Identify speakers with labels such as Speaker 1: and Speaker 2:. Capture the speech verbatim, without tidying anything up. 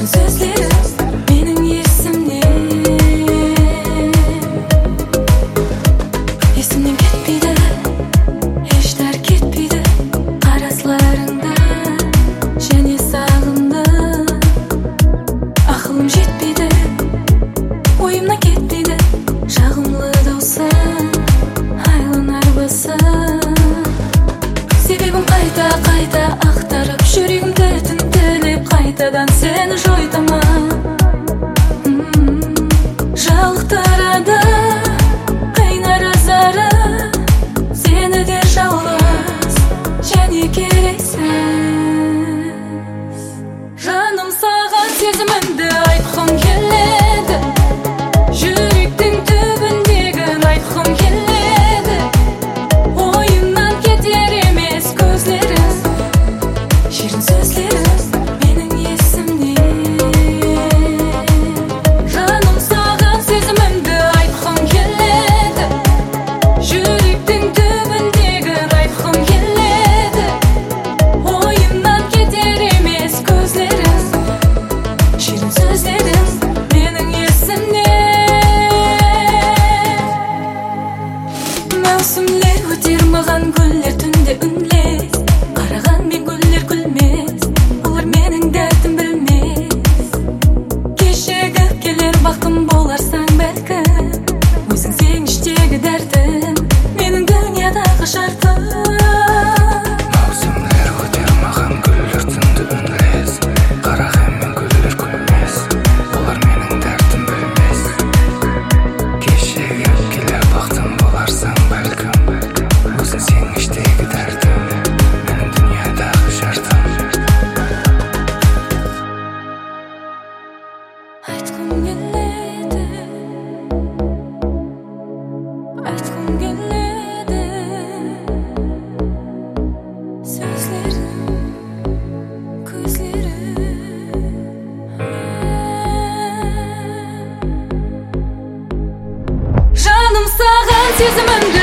Speaker 1: Şirin sözleri mening esimde. Esimden ketmeydi, eşler ketmeydi. Qarazlarında және sağımda. Ақылым жетпейді, ойымнан кетпейді. Жағымлы даусы айланар басы. Себебім қайта-қайта ақтарып, жүрегімді тінтілеп қайтадан сені жойтамын. Жалықтырады қайнар азары, сені де жалғыз және керексіз. Жаным саған сезімімді айтқым келеді, жүректің түбіндегін айтқым келеді. Ойымнан кетер емес көздерің, шиrin сөздерің менің есімде. Жаным саған сезімімді айтқым келеді, жүректің түбіндегін айтқым келеді. Ойымнан кетер емес көздерің, шиrin сөздерің менің есімде. Маусымлер өтер маған гүлдер түнде үнлес, қарағанмен гүлдер күлмес, олар менің дәтім білмес. Кешегіп келер бақытым боларсаң бәлкім, өзің сен іштегі дәртім, менің дүниядағы шартым.
Speaker 2: Маусымлер өтер маған гүлдер түнде үнлес, қарағанмен гүлдер күлмес, олар менің дәртім білмес. Кешегіп келер бақытым боларсаң бәлкім, өзің сен іштегі дәртім, менің дүниядағы шартым.
Speaker 1: Айтқым келеді, айтқым келеді. Сөздерің, көздерің. Жаным саған сезімімді